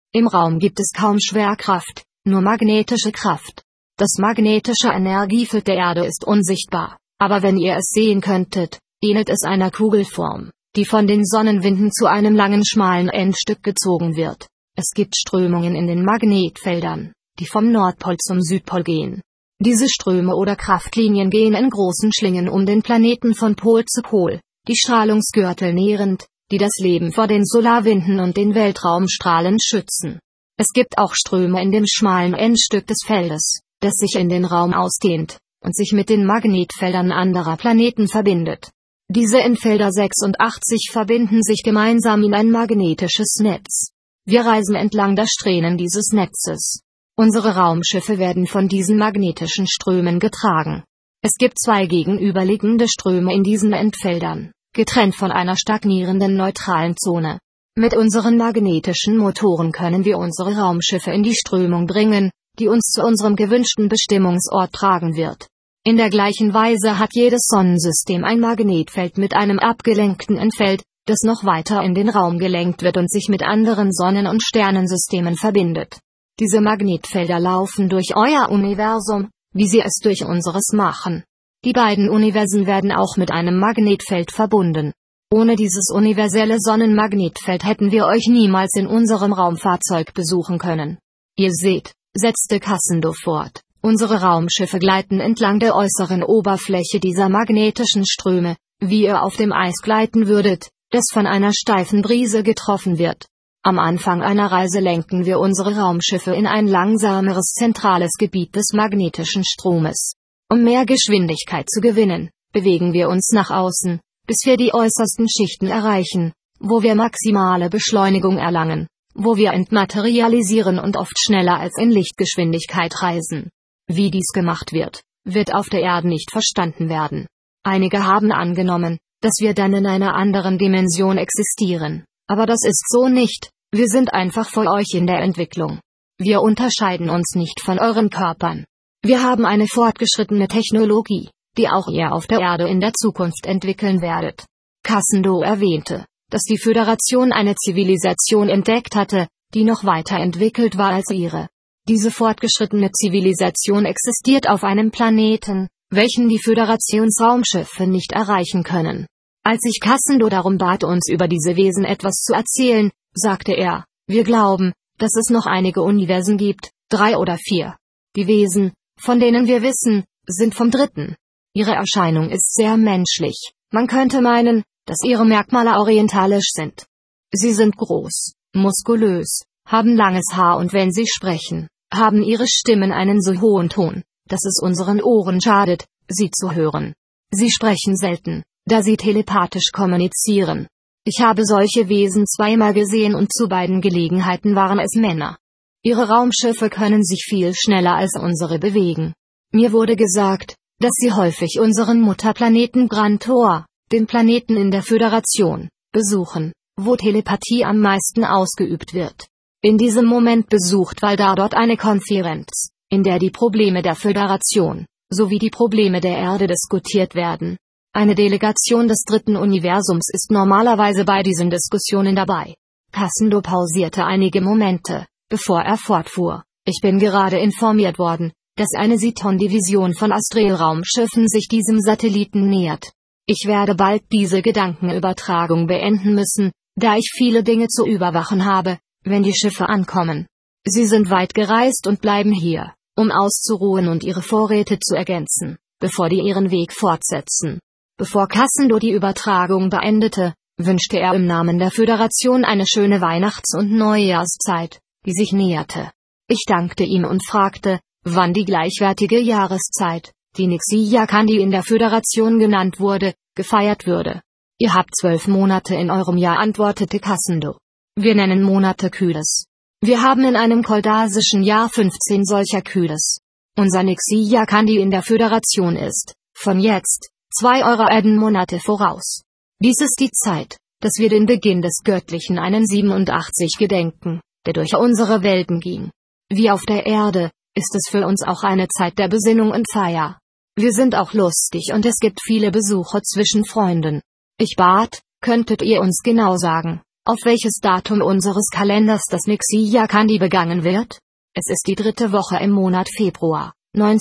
Im Raum gibt es kaum Schwerkraft, nur magnetische Kraft. Das magnetische Energiefeld der Erde ist unsichtbar, aber wenn ihr es sehen könntet, ähnelt es einer Kugelform, die von den Sonnenwinden zu einem langen schmalen Endstück gezogen wird. Es gibt Strömungen in den Magnetfeldern, die vom Nordpol zum Südpol gehen. Diese Ströme oder Kraftlinien gehen in großen Schlingen um den Planeten von Pol zu Pol, die Strahlungsgürtel nährend, die das Leben vor den Solarwinden und den Weltraumstrahlen schützen. Es gibt auch Ströme in dem schmalen Endstück des Feldes, das sich in den Raum ausdehnt und sich mit den Magnetfeldern anderer Planeten verbindet. Diese Endfelder 86 verbinden sich gemeinsam in ein magnetisches Netz. Wir reisen entlang der Strähnen dieses Netzes. Unsere Raumschiffe werden von diesen magnetischen Strömen getragen. Es gibt zwei gegenüberliegende Ströme in diesen Endfeldern, getrennt von einer stagnierenden neutralen Zone. Mit unseren magnetischen Motoren können wir unsere Raumschiffe in die Strömung bringen, die uns zu unserem gewünschten Bestimmungsort tragen wird. In der gleichen Weise hat jedes Sonnensystem ein Magnetfeld mit einem abgelenkten Endfeld, das noch weiter in den Raum gelenkt wird und sich mit anderen Sonnen- und Sternensystemen verbindet. Diese Magnetfelder laufen durch euer Universum, wie sie es durch unseres machen. Die beiden Universen werden auch mit einem Magnetfeld verbunden. Ohne dieses universelle Sonnenmagnetfeld hätten wir euch niemals in unserem Raumfahrzeug besuchen können. Ihr seht, setzte Cassandra fort, unsere Raumschiffe gleiten entlang der äußeren Oberfläche dieser magnetischen Ströme, wie ihr auf dem Eis gleiten würdet, das von einer steifen Brise getroffen wird. Am Anfang einer Reise lenken wir unsere Raumschiffe in ein langsameres zentrales Gebiet des magnetischen Stromes. Um mehr Geschwindigkeit zu gewinnen, bewegen wir uns nach außen, bis wir die äußersten Schichten erreichen, wo wir maximale Beschleunigung erlangen, wo wir entmaterialisieren und oft schneller als in Lichtgeschwindigkeit reisen. Wie dies gemacht wird, wird auf der Erde nicht verstanden werden. Einige haben angenommen, dass wir dann in einer anderen Dimension existieren, aber das ist so nicht, wir sind einfach vor euch in der Entwicklung. Wir unterscheiden uns nicht von euren Körpern. Wir haben eine fortgeschrittene Technologie, die auch ihr auf der Erde in der Zukunft entwickeln werdet. Cassandra erwähnte, dass die Föderation eine Zivilisation entdeckt hatte, die noch weiterentwickelt war als ihre. Diese fortgeschrittene Zivilisation existiert auf einem Planeten, welchen die Föderationsraumschiffe nicht erreichen können. Als ich Cassandra darum bat, uns über diese Wesen etwas zu erzählen, sagte er, wir glauben, dass es noch einige Universen gibt, 3 oder 4. Die Wesen, von denen wir wissen, sind vom Dritten. Ihre Erscheinung ist sehr menschlich, man könnte meinen, dass ihre Merkmale orientalisch sind. Sie sind groß, muskulös, haben langes Haar und wenn sie sprechen, haben ihre Stimmen einen so hohen Ton, dass es unseren Ohren schadet, sie zu hören. Sie sprechen selten, da sie telepathisch kommunizieren. Ich habe solche Wesen zweimal gesehen und zu beiden Gelegenheiten waren es Männer. Ihre Raumschiffe können sich viel schneller als unsere bewegen. Mir wurde gesagt, dass sie häufig unseren Mutterplaneten Grantor, den Planeten in der Föderation, besuchen, wo Telepathie am meisten ausgeübt wird. In diesem Moment besucht Valdar dort eine Konferenz, in der die Probleme der Föderation, sowie die Probleme der Erde diskutiert werden. Eine Delegation des dritten Universums ist normalerweise bei diesen Diskussionen dabei. Cassandra pausierte einige Momente, bevor er fortfuhr. Ich bin gerade informiert worden, dass eine Citon-Division von Astral-Raumschiffen sich diesem Satelliten nähert. Ich werde bald diese Gedankenübertragung beenden müssen, da ich viele Dinge zu überwachen habe, wenn die Schiffe ankommen. Sie sind weit gereist und bleiben hier, um auszuruhen und ihre Vorräte zu ergänzen, bevor die ihren Weg fortsetzen. Bevor Cassandra die Übertragung beendete, wünschte er im Namen der Föderation eine schöne Weihnachts- und Neujahrszeit, die sich näherte. Ich dankte ihm und fragte, wann die gleichwertige Jahreszeit, die Nixia Kandi in der Föderation genannt wurde, gefeiert würde. Ihr habt 12 Monate in eurem Jahr, antwortete Cassandra. Wir nennen Monate Kyles. Wir haben in einem koldasischen Jahr 15 solcher Kyles. Unser Nixia Kandi in der Föderation ist, von jetzt, 2 eurer Erdenmonate voraus. Dies ist die Zeit, dass wir den Beginn des göttlichen 87 gedenken, der durch unsere Welten ging. Wie auf der Erde, ist es für uns auch eine Zeit der Besinnung und Feier. Wir sind auch lustig und es gibt viele Besuche zwischen Freunden. Ich bat, könntet ihr uns genau sagen, auf welches Datum unseres Kalenders das Nixia Kandi begangen wird? Es ist die 3. Woche im Monat Februar,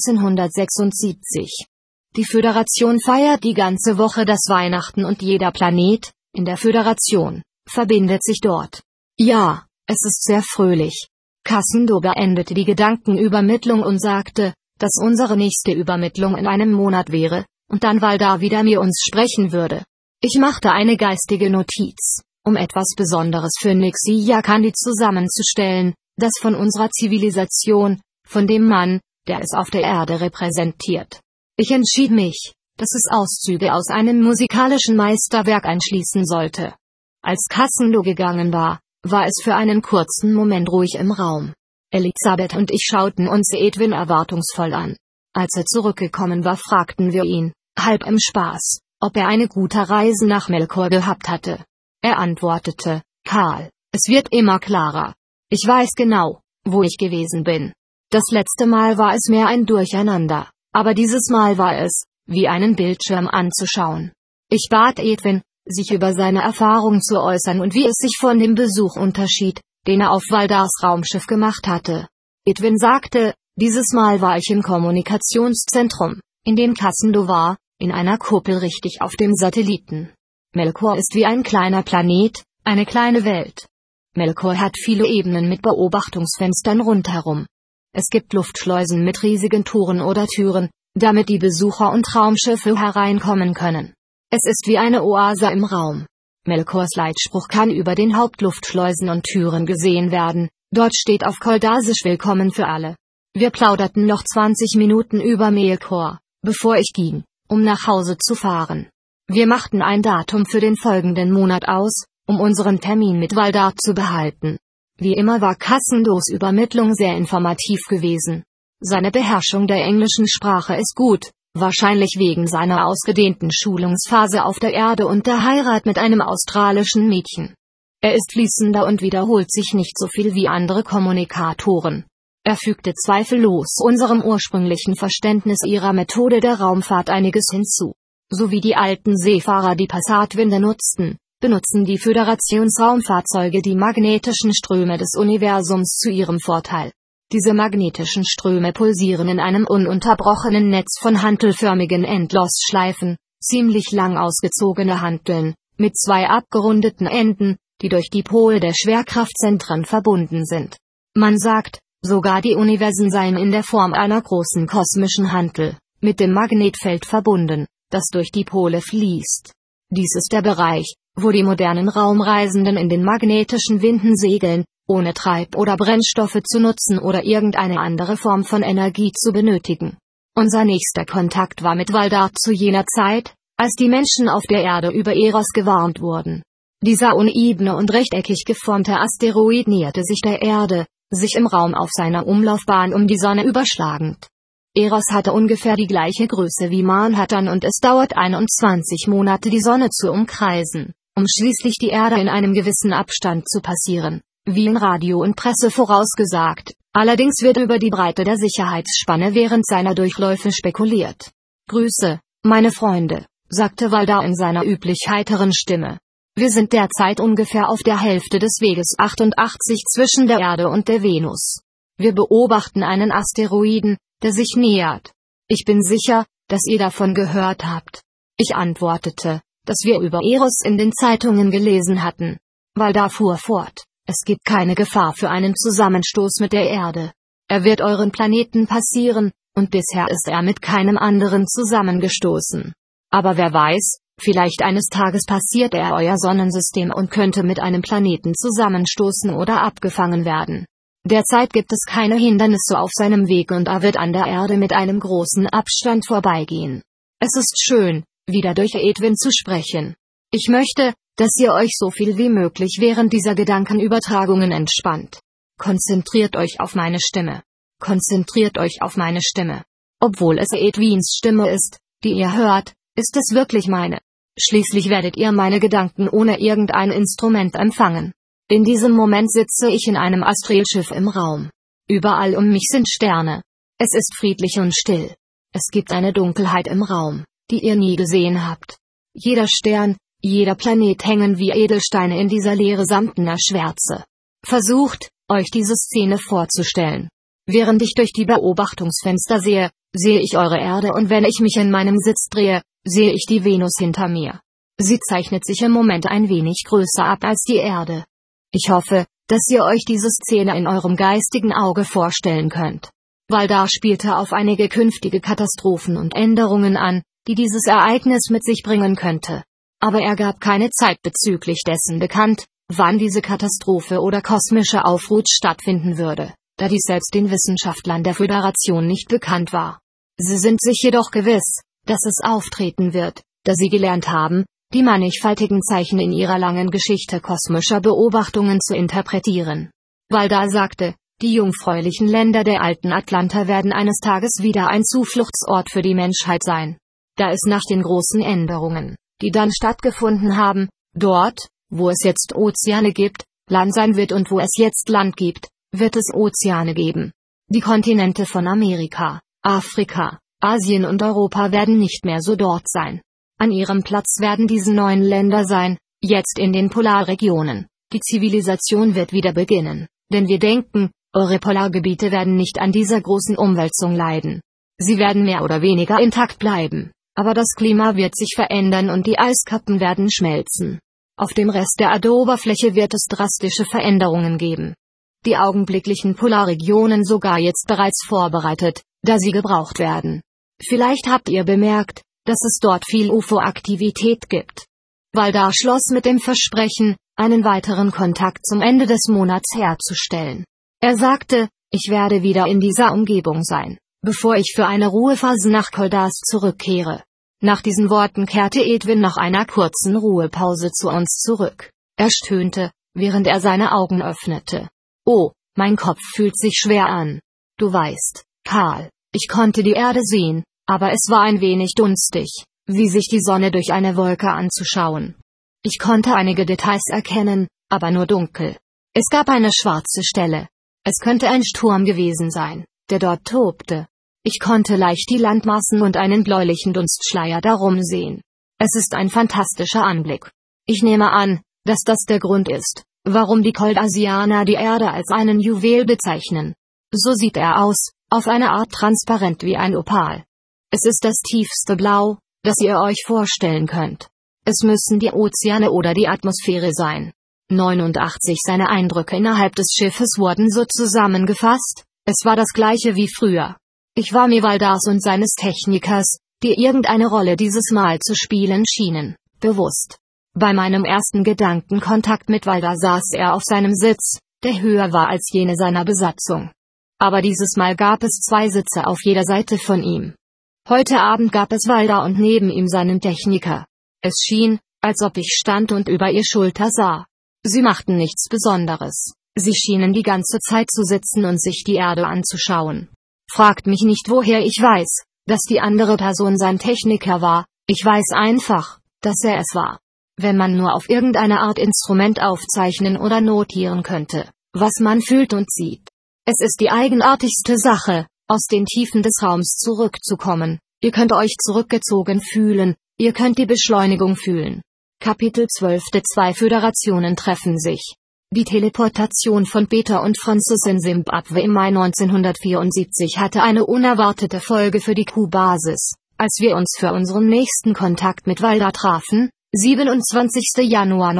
1976. Die Föderation feiert die ganze Woche das Weihnachten und jeder Planet, in der Föderation, verbindet sich dort. Ja, es ist sehr fröhlich. Cassandro beendete die Gedankenübermittlung und sagte, dass unsere nächste Übermittlung in einem Monat wäre, und dann Valdar wieder mit uns sprechen würde. Ich machte eine geistige Notiz, um etwas Besonderes für Nixia Kandi zusammenzustellen, das von unserer Zivilisation, von dem Mann, der es auf der Erde repräsentiert. Ich entschied mich, dass es Auszüge aus einem musikalischen Meisterwerk einschließen sollte. Als Cassandro gegangen war es für einen kurzen Moment ruhig im Raum. Elisabeth und ich schauten uns Edwin erwartungsvoll an. Als er zurückgekommen war, fragten wir ihn, halb im Spaß, ob er eine gute Reise nach Melkor gehabt hatte. Er antwortete, Karl, es wird immer klarer. Ich weiß genau, wo ich gewesen bin. Das letzte Mal war es mehr ein Durcheinander, aber dieses Mal war es, wie einen Bildschirm anzuschauen. Ich bat Edwin, sich über seine Erfahrung zu äußern und wie es sich von dem Besuch unterschied, den er auf Valdars Raumschiff gemacht hatte. Edwin sagte, dieses Mal war ich im Kommunikationszentrum, in dem Cassandro war, in einer Kuppel richtig auf dem Satelliten. Melkor ist wie ein kleiner Planet, eine kleine Welt. Melkor hat viele Ebenen mit Beobachtungsfenstern rundherum. Es gibt Luftschleusen mit riesigen Toren oder Türen, damit die Besucher und Raumschiffe hereinkommen können. Es ist wie eine Oase im Raum. Melkors Leitspruch kann über den Hauptluftschleusen und Türen gesehen werden, dort steht auf Koldasisch Willkommen für alle. Wir plauderten noch 20 Minuten über Melkor, bevor ich ging, um nach Hause zu fahren. Wir machten ein Datum für den folgenden Monat aus, um unseren Termin mit Valdar zu behalten. Wie immer war Cassandros Übermittlung sehr informativ gewesen. Seine Beherrschung der englischen Sprache ist gut, wahrscheinlich wegen seiner ausgedehnten Schulungsphase auf der Erde und der Heirat mit einem australischen Mädchen. Er ist fließender und wiederholt sich nicht so viel wie andere Kommunikatoren. Er fügte zweifellos unserem ursprünglichen Verständnis ihrer Methode der Raumfahrt einiges hinzu. So wie die alten Seefahrer die Passatwinde nutzten, benutzen die Föderationsraumfahrzeuge die magnetischen Ströme des Universums zu ihrem Vorteil. Diese magnetischen Ströme pulsieren in einem ununterbrochenen Netz von hantelförmigen Endlosschleifen, ziemlich lang ausgezogene Hanteln, mit zwei abgerundeten Enden, die durch die Pole der Schwerkraftzentren verbunden sind. Man sagt, sogar die Universen seien in der Form einer großen kosmischen Hantel, mit dem Magnetfeld verbunden, das durch die Pole fließt. Dies ist der Bereich, wo die modernen Raumreisenden in den magnetischen Winden segeln, ohne Treib- oder Brennstoffe zu nutzen oder irgendeine andere Form von Energie zu benötigen. Unser nächster Kontakt war mit Valdar zu jener Zeit, als die Menschen auf der Erde über Eros gewarnt wurden. Dieser unebene und rechteckig geformte Asteroid näherte sich der Erde, sich im Raum auf seiner Umlaufbahn um die Sonne überschlagend. Eros hatte ungefähr die gleiche Größe wie Manhattan und es dauert 21 Monate die Sonne zu umkreisen, um schließlich die Erde in einem gewissen Abstand zu passieren, wie in Radio und Presse vorausgesagt. Allerdings wird über die Breite der Sicherheitsspanne während seiner Durchläufe spekuliert. Grüße, meine Freunde, sagte Valdar in seiner üblich heiteren Stimme. Wir sind derzeit ungefähr auf der Hälfte des Weges 88 zwischen der Erde und der Venus. Wir beobachten einen Asteroiden, der sich nähert. Ich bin sicher, dass ihr davon gehört habt. Ich antwortete, dass wir über Eros in den Zeitungen gelesen hatten. Valdar fuhr fort, es gibt keine Gefahr für einen Zusammenstoß mit der Erde. Er wird euren Planeten passieren, und bisher ist er mit keinem anderen zusammengestoßen. Aber wer weiß, vielleicht eines Tages passiert er euer Sonnensystem und könnte mit einem Planeten zusammenstoßen oder abgefangen werden. Derzeit gibt es keine Hindernisse auf seinem Weg und er wird an der Erde mit einem großen Abstand vorbeigehen. Es ist schön, wieder durch Edwin zu sprechen. Ich möchte, dass ihr euch so viel wie möglich während dieser Gedankenübertragungen entspannt. Konzentriert euch auf meine Stimme. Konzentriert euch auf meine Stimme. Obwohl es Edwins Stimme ist, die ihr hört, ist es wirklich meine. Schließlich werdet ihr meine Gedanken ohne irgendein Instrument empfangen. In diesem Moment sitze ich in einem Astralschiff im Raum. Überall um mich sind Sterne. Es ist friedlich und still. Es gibt eine Dunkelheit im Raum, die ihr nie gesehen habt. Jeder Stern, Jeder Planet hängen wie Edelsteine in dieser Leere samtner Schwärze. Versucht, euch diese Szene vorzustellen. Während ich durch die Beobachtungsfenster sehe, sehe ich eure Erde, und wenn ich mich in meinem Sitz drehe, sehe ich die Venus hinter mir. Sie zeichnet sich im Moment ein wenig größer ab als die Erde. Ich hoffe, dass ihr euch diese Szene in eurem geistigen Auge vorstellen könnt. Valdar spielte auf einige künftige Katastrophen und Änderungen an, die dieses Ereignis mit sich bringen könnte. Aber er gab keine Zeit bezüglich dessen bekannt, wann diese Katastrophe oder kosmische Aufruhr stattfinden würde, da dies selbst den Wissenschaftlern der Föderation nicht bekannt war. Sie sind sich jedoch gewiss, dass es auftreten wird, da sie gelernt haben, die mannigfaltigen Zeichen in ihrer langen Geschichte kosmischer Beobachtungen zu interpretieren. Valdar sagte, die jungfräulichen Länder der alten Atlanta werden eines Tages wieder ein Zufluchtsort für die Menschheit sein. Da es nach den großen Änderungen, die dann stattgefunden haben, dort, wo es jetzt Ozeane gibt, Land sein wird, und wo es jetzt Land gibt, wird es Ozeane geben. Die Kontinente von Amerika, Afrika, Asien und Europa werden nicht mehr so dort sein. An ihrem Platz werden diese neuen Länder sein, jetzt in den Polarregionen. Die Zivilisation wird wieder beginnen, denn wir denken, eure Polargebiete werden nicht an dieser großen Umwälzung leiden. Sie werden mehr oder weniger intakt bleiben, aber das Klima wird sich verändern und die Eiskappen werden schmelzen. Auf dem Rest der Erdoberfläche wird es drastische Veränderungen geben. Die augenblicklichen Polarregionen sogar jetzt bereits vorbereitet, da sie gebraucht werden. Vielleicht habt ihr bemerkt, dass es dort viel UFO-Aktivität gibt. Valdar schloss mit dem Versprechen, einen weiteren Kontakt zum Ende des Monats herzustellen. Er sagte, ich werde wieder in dieser Umgebung sein, bevor ich für eine Ruhephase nach Koldas zurückkehre. Nach diesen Worten kehrte Edwin nach einer kurzen Ruhepause zu uns zurück. Er stöhnte, während er seine Augen öffnete. Oh, mein Kopf fühlt sich schwer an. Du weißt, Karl, ich konnte die Erde sehen, aber es war ein wenig dunstig, wie sich die Sonne durch eine Wolke anzuschauen. Ich konnte einige Details erkennen, aber nur dunkel. Es gab eine schwarze Stelle. Es könnte ein Sturm gewesen sein, der dort tobte. Ich konnte leicht die Landmassen und einen bläulichen Dunstschleier darum sehen. Es ist ein fantastischer Anblick. Ich nehme an, dass das der Grund ist, warum die Koldasianer die Erde als einen Juwel bezeichnen. So sieht er aus, auf eine Art transparent wie ein Opal. Es ist das tiefste Blau, das ihr euch vorstellen könnt. Es müssen die Ozeane oder die Atmosphäre sein. 89 Seine Eindrücke innerhalb des Schiffes wurden so zusammengefasst, es war das gleiche wie früher. Ich war mir Valdars und seines Technikers, die irgendeine Rolle dieses Mal zu spielen schienen, bewusst. Bei meinem ersten Gedankenkontakt mit Valdar saß er auf seinem Sitz, der höher war als jene seiner Besatzung. Aber dieses Mal gab es 2 Sitze auf jeder Seite von ihm. Heute Abend gab es Valdar und neben ihm seinen Techniker. Es schien, als ob ich stand und über ihr Schulter sah. Sie machten nichts Besonderes. Sie schienen die ganze Zeit zu sitzen und sich die Erde anzuschauen. Fragt mich nicht, woher ich weiß, dass die andere Person sein Techniker war, ich weiß einfach, dass er es war. Wenn man nur auf irgendeine Art Instrument aufzeichnen oder notieren könnte, was man fühlt und sieht. Es ist die eigenartigste Sache, aus den Tiefen des Raums zurückzukommen. Ihr könnt euch zurückgezogen fühlen, ihr könnt die Beschleunigung fühlen. Kapitel 12. 2 Föderationen treffen sich. Die Teleportation von Peter und Francis in Simbabwe im Mai 1974 hatte eine unerwartete Folge für die Q-Basis, als wir uns für unseren nächsten Kontakt mit Valdar trafen, 27. Januar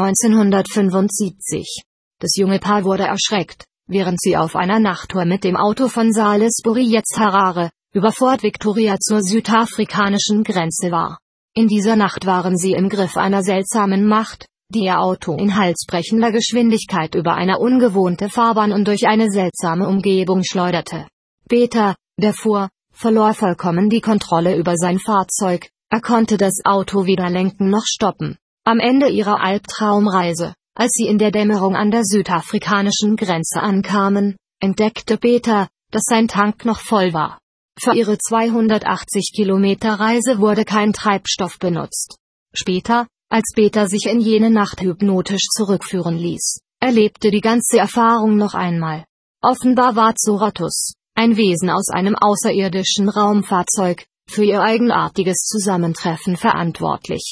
1975. Das junge Paar wurde erschreckt, während sie auf einer Nachttour mit dem Auto von Salisbury jetzt Harare, über Fort Victoria zur südafrikanischen Grenze war. In dieser Nacht waren sie im Griff einer seltsamen Macht, die ihr Auto in halsbrechender Geschwindigkeit über eine ungewohnte Fahrbahn und durch eine seltsame Umgebung schleuderte. Peter, der fuhr, verlor vollkommen die Kontrolle über sein Fahrzeug, er konnte das Auto weder lenken noch stoppen. Am Ende ihrer Albtraumreise, als sie in der Dämmerung an der südafrikanischen Grenze ankamen, entdeckte Peter, dass sein Tank noch voll war. Für ihre 280 Kilometer Reise wurde kein Treibstoff benutzt. Später, als Peter sich in jene Nacht hypnotisch zurückführen ließ, erlebte die ganze Erfahrung noch einmal. Offenbar war Zorotus, ein Wesen aus einem außerirdischen Raumfahrzeug, für ihr eigenartiges Zusammentreffen verantwortlich.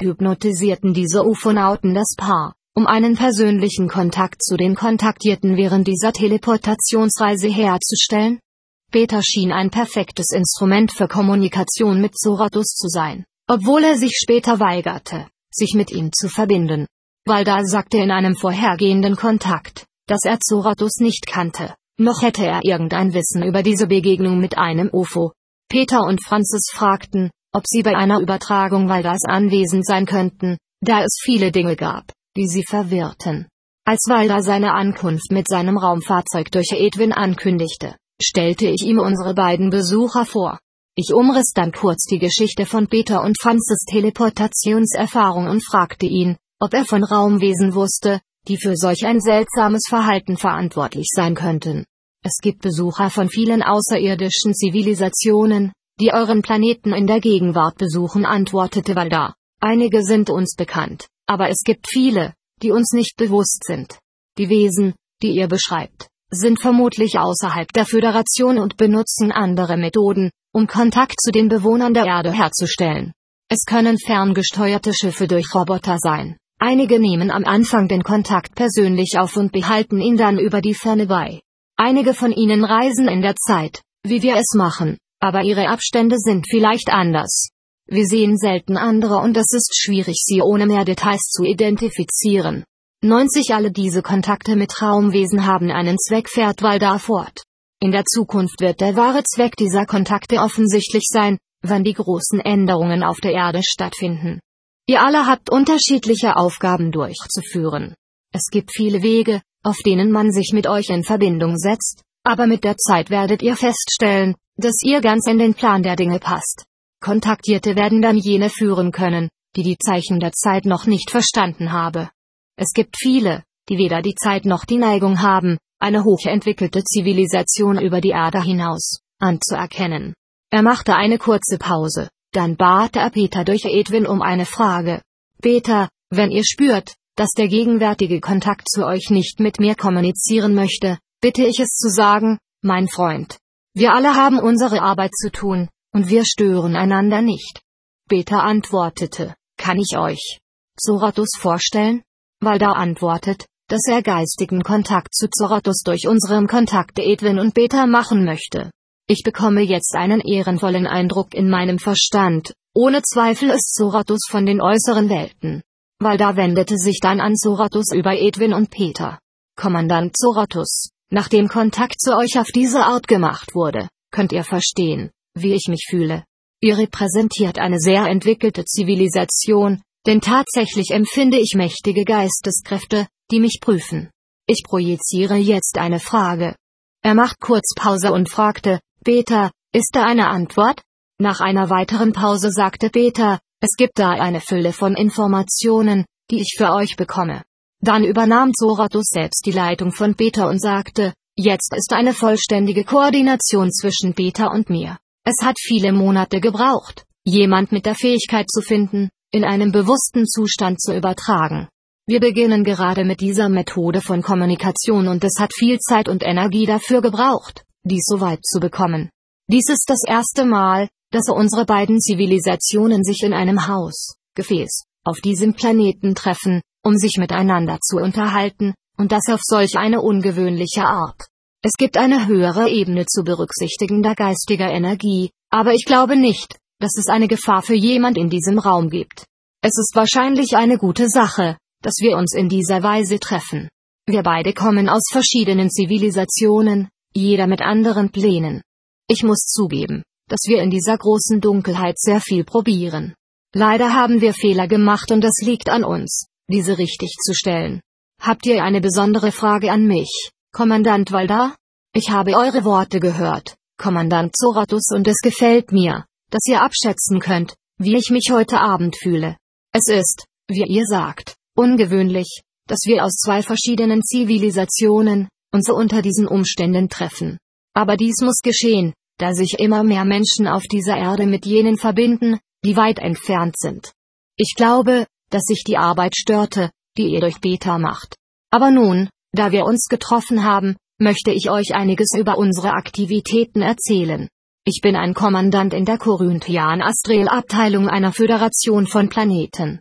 hypnotisierten diese Ufonauten das Paar, um einen persönlichen Kontakt zu den Kontaktierten während dieser Teleportationsreise herzustellen. Peter schien ein perfektes Instrument für Kommunikation mit Zarathus zu sein, obwohl er sich später weigerte, sich mit ihm zu verbinden. Valdar sagte in einem vorhergehenden Kontakt, dass er Zarathus nicht kannte, noch hätte er irgendein Wissen über diese Begegnung mit einem UFO. Peter und Francis fragten, ob sie bei einer Übertragung Valdars anwesend sein könnten, da es viele Dinge gab, die sie verwirrten. Als Valdar seine Ankunft mit seinem Raumfahrzeug durch Edwin ankündigte, stellte ich ihm unsere beiden Besucher vor. Ich umriss dann kurz die Geschichte von Peter und Francis' Teleportationserfahrung und fragte ihn, ob er von Raumwesen wusste, die für solch ein seltsames Verhalten verantwortlich sein könnten. Es gibt Besucher von vielen außerirdischen Zivilisationen, die euren Planeten in der Gegenwart besuchen, antwortete Valdar. Einige sind uns bekannt, aber es gibt viele, die uns nicht bewusst sind. Die Wesen, die ihr beschreibt, sind vermutlich außerhalb der Föderation und benutzen andere Methoden, um Kontakt zu den Bewohnern der Erde herzustellen. Es können ferngesteuerte Schiffe durch Roboter sein. Einige nehmen am Anfang den Kontakt persönlich auf und behalten ihn dann über die Ferne bei. Einige von ihnen reisen in der Zeit, wie wir es machen, aber ihre Abstände sind vielleicht anders. Wir sehen selten andere und es ist schwierig, sie ohne mehr Details zu identifizieren. 90 alle diese Kontakte mit Raumwesen haben einen Zweck, fährt Valdar fort. In der Zukunft wird der wahre Zweck dieser Kontakte offensichtlich sein, wann die großen Änderungen auf der Erde stattfinden. Ihr alle habt unterschiedliche Aufgaben durchzuführen. Es gibt viele Wege, auf denen man sich mit euch in Verbindung setzt, aber mit der Zeit werdet ihr feststellen, dass ihr ganz in den Plan der Dinge passt. Kontaktierte werden dann jene führen können, die Zeichen der Zeit noch nicht verstanden haben. Es gibt viele, die weder die Zeit noch die Neigung haben, eine hochentwickelte Zivilisation über die Erde hinaus anzuerkennen. Er machte eine kurze Pause, dann bat er Peter durch Edwin um eine Frage. Peter, wenn ihr spürt, dass der gegenwärtige Kontakt zu euch nicht mit mir kommunizieren möchte, bitte ich es zu sagen, mein Freund. Wir alle haben unsere Arbeit zu tun, und wir stören einander nicht. Peter antwortete, kann ich euch Zarathus vorstellen? Valdar antwortet, dass er geistigen Kontakt zu Zarathus durch unseren Kontakt Edwin und Peter machen möchte. Ich bekomme jetzt einen ehrenvollen Eindruck in meinem Verstand, ohne Zweifel ist Zarathus von den äußeren Welten. Valdar wendete sich dann an Zarathus über Edwin und Peter. Kommandant Zarathus, nachdem Kontakt zu euch auf diese Art gemacht wurde, könnt ihr verstehen, wie ich mich fühle. Ihr repräsentiert eine sehr entwickelte Zivilisation, denn tatsächlich empfinde ich mächtige Geisteskräfte, die mich prüfen. Ich projiziere jetzt eine Frage. Er macht kurz Pause und fragte, Peter, ist da eine Antwort? Nach einer weiteren Pause sagte Peter, es gibt da eine Fülle von Informationen, die ich für euch bekomme. Dann übernahm Zarathus selbst die Leitung von Peter und sagte, jetzt ist eine vollständige Koordination zwischen Peter und mir. Es hat viele Monate gebraucht, jemand mit der Fähigkeit zu finden, in einem bewussten Zustand zu übertragen. Wir beginnen gerade mit dieser Methode von Kommunikation und es hat viel Zeit und Energie dafür gebraucht, dies so weit zu bekommen. Dies ist das erste Mal, dass unsere beiden Zivilisationen sich in einem Gefäß, auf diesem Planeten treffen, um sich miteinander zu unterhalten, und das auf solch eine ungewöhnliche Art. Es gibt eine höhere Ebene zu berücksichtigender geistiger Energie, aber ich glaube nicht, dass es eine Gefahr für jemand in diesem Raum gibt. Es ist wahrscheinlich eine gute Sache, dass wir uns in dieser Weise treffen. Wir beide kommen aus verschiedenen Zivilisationen, jeder mit anderen Plänen. Ich muss zugeben, dass wir in dieser großen Dunkelheit sehr viel probieren. Leider haben wir Fehler gemacht und es liegt an uns, diese richtig zu stellen. Habt ihr eine besondere Frage an mich, Kommandant Valdar? Ich habe eure Worte gehört, Kommandant Zarathus, und es gefällt mir, dass ihr abschätzen könnt, wie ich mich heute Abend fühle. Es ist, wie ihr sagt, ungewöhnlich, dass wir aus zwei verschiedenen Zivilisationen uns so unter diesen Umständen treffen. Aber dies muss geschehen, da sich immer mehr Menschen auf dieser Erde mit jenen verbinden, die weit entfernt sind. Ich glaube, dass sich die Arbeit störte, die ihr durch Peter macht. Aber nun, da wir uns getroffen haben, möchte ich euch einiges über unsere Aktivitäten erzählen. Ich bin ein Kommandant in der Corinthian Astral Abteilung einer Föderation von Planeten.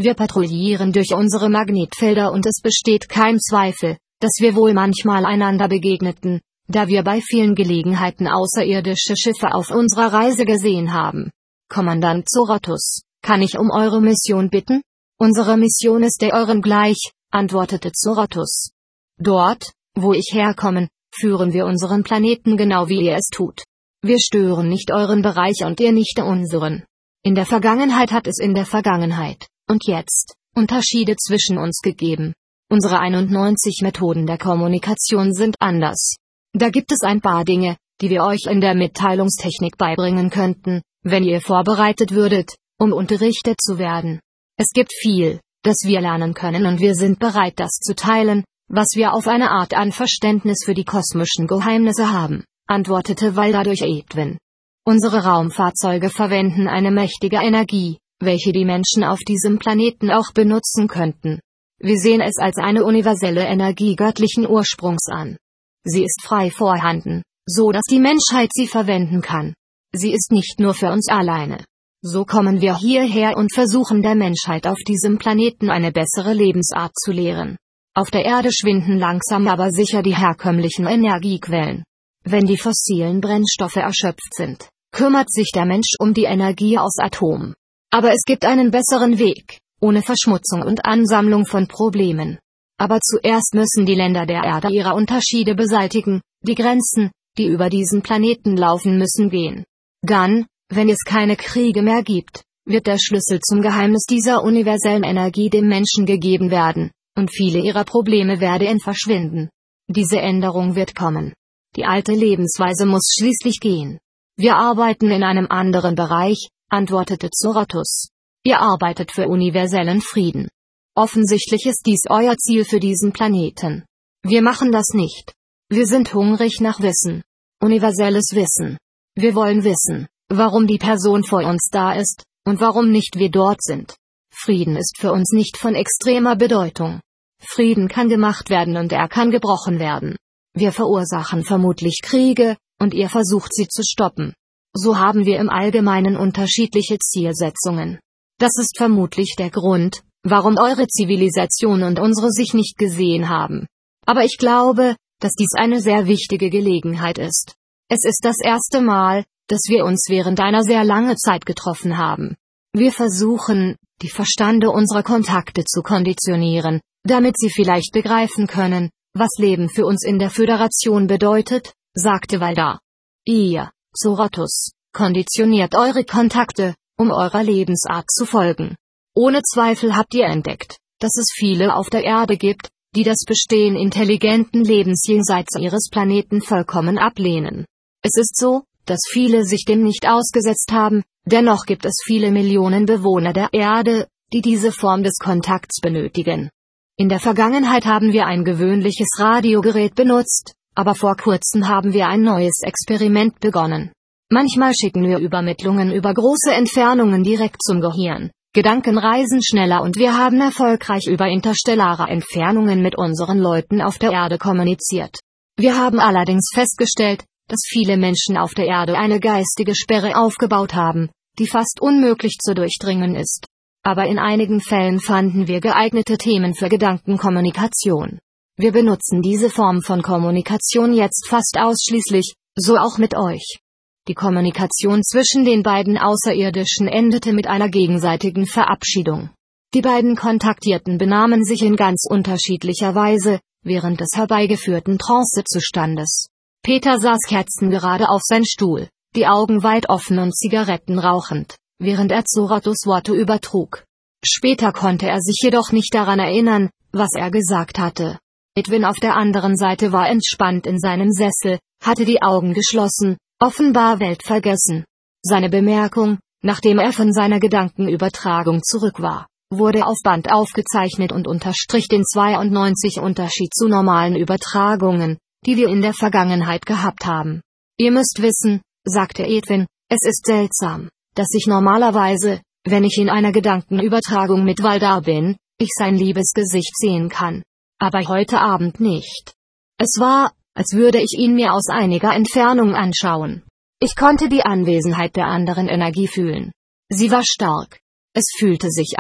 Wir patrouillieren durch unsere Magnetfelder und es besteht kein Zweifel, dass wir wohl manchmal einander begegneten, da wir bei vielen Gelegenheiten außerirdische Schiffe auf unserer Reise gesehen haben. Kommandant Zorotus, kann ich um eure Mission bitten? Unsere Mission ist der euren gleich, antwortete Zorotus. Dort, wo ich herkomme, führen wir unseren Planeten genau wie ihr es tut. Wir stören nicht euren Bereich und ihr nicht unseren. In der Vergangenheit hat es in der Vergangenheit, und jetzt, Unterschiede zwischen uns gegeben. Unsere 91 Methoden der Kommunikation sind anders. Da gibt es ein paar Dinge, die wir euch in der Mitteilungstechnik beibringen könnten, wenn ihr vorbereitet würdet, um unterrichtet zu werden. Es gibt viel, das wir lernen können und wir sind bereit, das zu teilen, was wir auf eine Art an Verständnis für die kosmischen Geheimnisse haben, antwortete Valda durch Edwin. Unsere Raumfahrzeuge verwenden eine mächtige Energie, welche die Menschen auf diesem Planeten auch benutzen könnten. Wir sehen es als eine universelle Energie göttlichen Ursprungs an. Sie ist frei vorhanden, so dass die Menschheit sie verwenden kann. Sie ist nicht nur für uns alleine. So kommen wir hierher und versuchen der Menschheit auf diesem Planeten eine bessere Lebensart zu lehren. Auf der Erde schwinden langsam aber sicher die herkömmlichen Energiequellen. Wenn die fossilen Brennstoffe erschöpft sind, kümmert sich der Mensch um die Energie aus Atomen. Aber es gibt einen besseren Weg, ohne Verschmutzung und Ansammlung von Problemen. Aber zuerst müssen die Länder der Erde ihre Unterschiede beseitigen, die Grenzen, die über diesen Planeten laufen müssen gehen. Dann, wenn es keine Kriege mehr gibt, wird der Schlüssel zum Geheimnis dieser universellen Energie dem Menschen gegeben werden, und viele ihrer Probleme werden verschwinden. Diese Änderung wird kommen. Die alte Lebensweise muss schließlich gehen. Wir arbeiten in einem anderen Bereich, antwortete Zorotus. Ihr arbeitet für universellen Frieden. Offensichtlich ist dies euer Ziel für diesen Planeten. Wir machen das nicht. Wir sind hungrig nach Wissen. Universelles Wissen. Wir wollen wissen, warum die Person vor uns da ist, und warum nicht wir dort sind. Frieden ist für uns nicht von extremer Bedeutung. Frieden kann gemacht werden und er kann gebrochen werden. Wir verursachen vermutlich Kriege, und ihr versucht sie zu stoppen. So haben wir im Allgemeinen unterschiedliche Zielsetzungen. Das ist vermutlich der Grund, warum eure Zivilisation und unsere sich nicht gesehen haben. Aber ich glaube, dass dies eine sehr wichtige Gelegenheit ist. Es ist das erste Mal, dass wir uns während einer sehr langen Zeit getroffen haben. Wir versuchen, die Verstande unserer Kontakte zu konditionieren, damit sie vielleicht begreifen können, was Leben für uns in der Föderation bedeutet, sagte Valda. Ihr, Zorotus, konditioniert eure Kontakte, um eurer Lebensart zu folgen. Ohne Zweifel habt ihr entdeckt, dass es viele auf der Erde gibt, die das Bestehen intelligenten Lebens jenseits ihres Planeten vollkommen ablehnen. Es ist so, dass viele sich dem nicht ausgesetzt haben, dennoch gibt es viele Millionen Bewohner der Erde, die diese Form des Kontakts benötigen. In der Vergangenheit haben wir ein gewöhnliches Radiogerät benutzt, aber vor kurzem haben wir ein neues Experiment begonnen. Manchmal schicken wir Übermittlungen über große Entfernungen direkt zum Gehirn. Gedanken reisen schneller und wir haben erfolgreich über interstellare Entfernungen mit unseren Leuten auf der Erde kommuniziert. Wir haben allerdings festgestellt, dass viele Menschen auf der Erde eine geistige Sperre aufgebaut haben, die fast unmöglich zu durchdringen ist. Aber in einigen Fällen fanden wir geeignete Themen für Gedankenkommunikation. Wir benutzen diese Form von Kommunikation jetzt fast ausschließlich, so auch mit euch. Die Kommunikation zwischen den beiden Außerirdischen endete mit einer gegenseitigen Verabschiedung. Die beiden Kontaktierten benahmen sich in ganz unterschiedlicher Weise, während des herbeigeführten Trancezustandes. Peter saß kerzengerade auf sein Stuhl, die Augen weit offen und Zigaretten rauchend, während er Zorotus Worte übertrug. Später konnte er sich jedoch nicht daran erinnern, was er gesagt hatte. Edwin auf der anderen Seite war entspannt in seinem Sessel, hatte die Augen geschlossen, offenbar weltvergessen. Seine Bemerkung, nachdem er von seiner Gedankenübertragung zurück war, wurde auf Band aufgezeichnet und unterstrich den 92 Unterschied zu normalen Übertragungen, die wir in der Vergangenheit gehabt haben. Ihr müsst wissen, sagte Edwin, es ist seltsam, dass ich normalerweise, wenn ich in einer Gedankenübertragung mit Valda bin, ich sein liebes Gesicht sehen kann. Aber heute Abend nicht. Es war, als würde ich ihn mir aus einiger Entfernung anschauen. Ich konnte die Anwesenheit der anderen Energie fühlen. Sie war stark. Es fühlte sich an,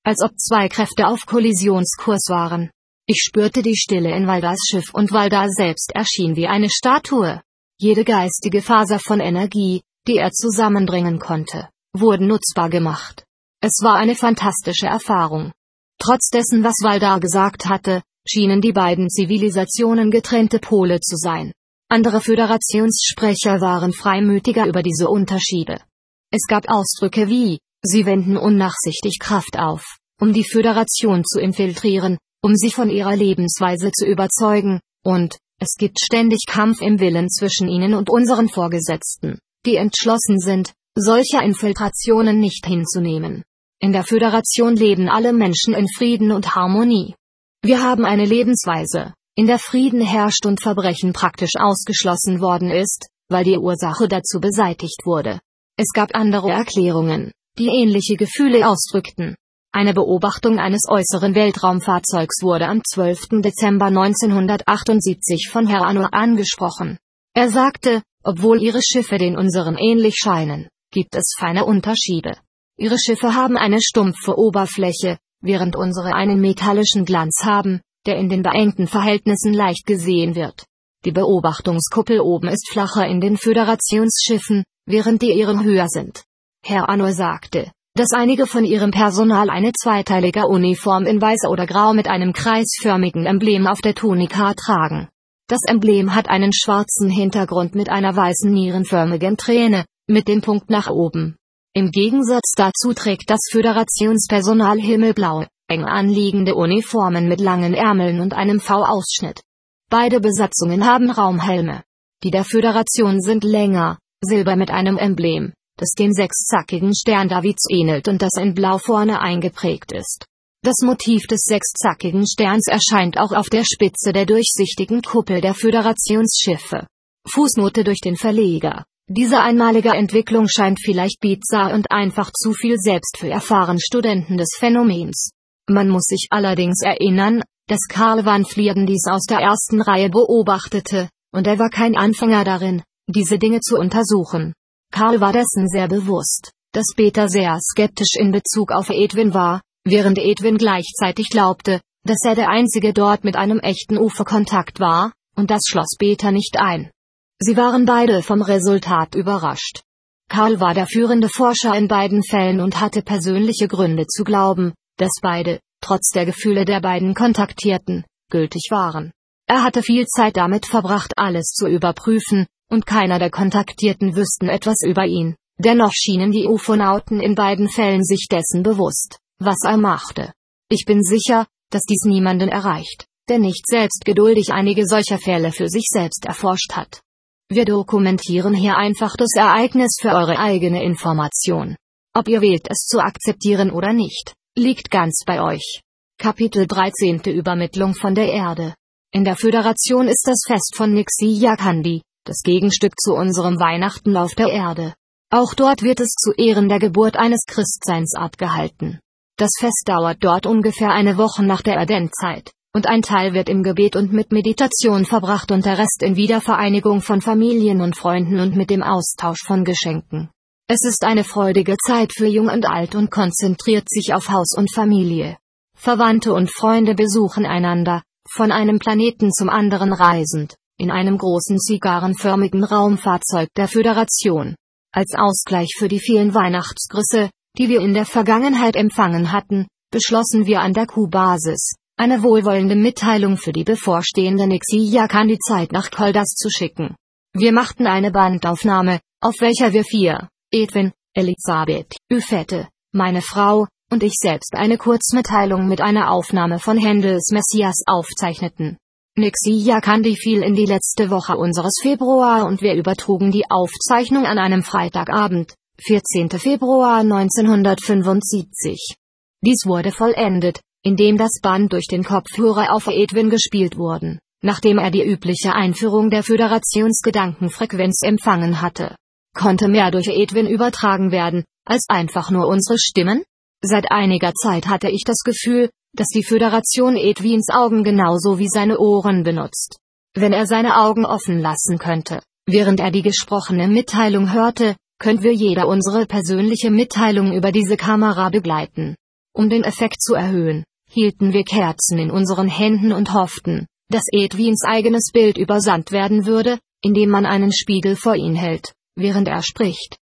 als ob zwei Kräfte auf Kollisionskurs waren. Ich spürte die Stille in Valdars Schiff und Valdar selbst erschien wie eine Statue. Jede geistige Faser von Energie, die er zusammenbringen konnte, wurde nutzbar gemacht. Es war eine fantastische Erfahrung. Trotz dessen, was Valdar gesagt hatte, schienen die beiden Zivilisationen getrennte Pole zu sein. Andere Föderationssprecher waren freimütiger über diese Unterschiede. Es gab Ausdrücke wie, sie wenden unnachsichtig Kraft auf, um die Föderation zu infiltrieren, um sie von ihrer Lebensweise zu überzeugen, und, es gibt ständig Kampf im Willen zwischen ihnen und unseren Vorgesetzten, die entschlossen sind, solche Infiltrationen nicht hinzunehmen. In der Föderation leben alle Menschen in Frieden und Harmonie. Wir haben eine Lebensweise, in der Frieden herrscht und Verbrechen praktisch ausgeschlossen worden ist, weil die Ursache dazu beseitigt wurde. Es gab andere Erklärungen, die ähnliche Gefühle ausdrückten. Eine Beobachtung eines äußeren Weltraumfahrzeugs wurde am 12. Dezember 1978 von Herr Anno angesprochen. Er sagte, obwohl ihre Schiffe den unseren ähnlich scheinen, gibt es feine Unterschiede. Ihre Schiffe haben eine stumpfe Oberfläche, während unsere einen metallischen Glanz haben, der in den beengten Verhältnissen leicht gesehen wird. Die Beobachtungskuppel oben ist flacher in den Föderationsschiffen, während die ihren höher sind. Herr Anno sagte, dass einige von ihrem Personal eine zweiteilige Uniform in weiß oder grau mit einem kreisförmigen Emblem auf der Tunika tragen. Das Emblem hat einen schwarzen Hintergrund mit einer weißen nierenförmigen Träne, mit dem Punkt nach oben. Im Gegensatz dazu trägt das Föderationspersonal himmelblaue, eng anliegende Uniformen mit langen Ärmeln und einem V-Ausschnitt. Beide Besatzungen haben Raumhelme. Die der Föderation sind länger, silber mit einem Emblem, das dem sechszackigen Stern Davids ähnelt und das in Blau vorne eingeprägt ist. Das Motiv des sechszackigen Sterns erscheint auch auf der Spitze der durchsichtigen Kuppel der Föderationsschiffe. Fußnote durch den Verleger. Diese einmalige Entwicklung scheint vielleicht bizarr und einfach zu viel selbst für erfahrene Studenten des Phänomens. Man muss sich allerdings erinnern, dass Karl van Vlieren dies aus der ersten Reihe beobachtete, und er war kein Anfänger darin, diese Dinge zu untersuchen. Karl war dessen sehr bewusst, dass Peter sehr skeptisch in Bezug auf Edwin war, während Edwin gleichzeitig glaubte, dass er der Einzige dort mit einem echten UFO-Kontakt war, und das schloss Peter nicht ein. Sie waren beide vom Resultat überrascht. Karl war der führende Forscher in beiden Fällen und hatte persönliche Gründe zu glauben, dass beide, trotz der Gefühle der beiden Kontaktierten, gültig waren. Er hatte viel Zeit damit verbracht, alles zu überprüfen, und keiner der Kontaktierten wüssten etwas über ihn. Dennoch schienen die Ufonauten in beiden Fällen sich dessen bewusst, was er machte. Ich bin sicher, dass dies niemanden erreicht, der nicht selbst geduldig einige solcher Fälle für sich selbst erforscht hat. Wir dokumentieren hier einfach das Ereignis für eure eigene Information. Ob ihr wählt, es zu akzeptieren oder nicht, liegt ganz bei euch. Kapitel 13. Übermittlung von der Erde. In der Föderation ist das Fest von Nixia-Kandi, das Gegenstück zu unserem Weihnachten auf der Erde. Auch dort wird es zu Ehren der Geburt eines Christseins abgehalten. Das Fest dauert dort ungefähr eine Woche nach der Adventzeit, und ein Teil wird im Gebet und mit Meditation verbracht und der Rest in Wiedervereinigung von Familien und Freunden und mit dem Austausch von Geschenken. Es ist eine freudige Zeit für Jung und Alt und konzentriert sich auf Haus und Familie. Verwandte und Freunde besuchen einander, von einem Planeten zum anderen reisend, in einem großen zigarrenförmigen Raumfahrzeug der Föderation. Als Ausgleich für die vielen Weihnachtsgrüße, die wir in der Vergangenheit empfangen hatten, beschlossen wir an der Q-Basis, eine wohlwollende Mitteilung für die bevorstehende Nixia-Kandi-Zeit nach Koldas zu schicken. Wir machten eine Bandaufnahme, auf welcher wir 4, Edwin, Elisabeth, Yvette, meine Frau, und ich selbst eine Kurzmitteilung mit einer Aufnahme von Händels Messias aufzeichneten. Nixia-Kandi fiel in die letzte Woche unseres Februar und wir übertrugen die Aufzeichnung an einem Freitagabend, 14. Februar 1975. Dies wurde vollendet, indem das Band durch den Kopfhörer auf Edwin gespielt wurde, nachdem er die übliche Einführung der Föderationsgedankenfrequenz empfangen hatte. Konnte mehr durch Edwin übertragen werden, als einfach nur unsere Stimmen? Seit einiger Zeit hatte ich das Gefühl, dass die Föderation Edwins Augen genauso wie seine Ohren benutzt. Wenn er seine Augen offen lassen könnte, während er die gesprochene Mitteilung hörte, könnten wir jeder unsere persönliche Mitteilung über diese Kamera begleiten. Um den Effekt zu erhöhen, hielten wir Kerzen in unseren Händen und hofften, dass Edwins eigenes Bild übersandt werden würde, indem man einen Spiegel vor ihn hält, während er spricht.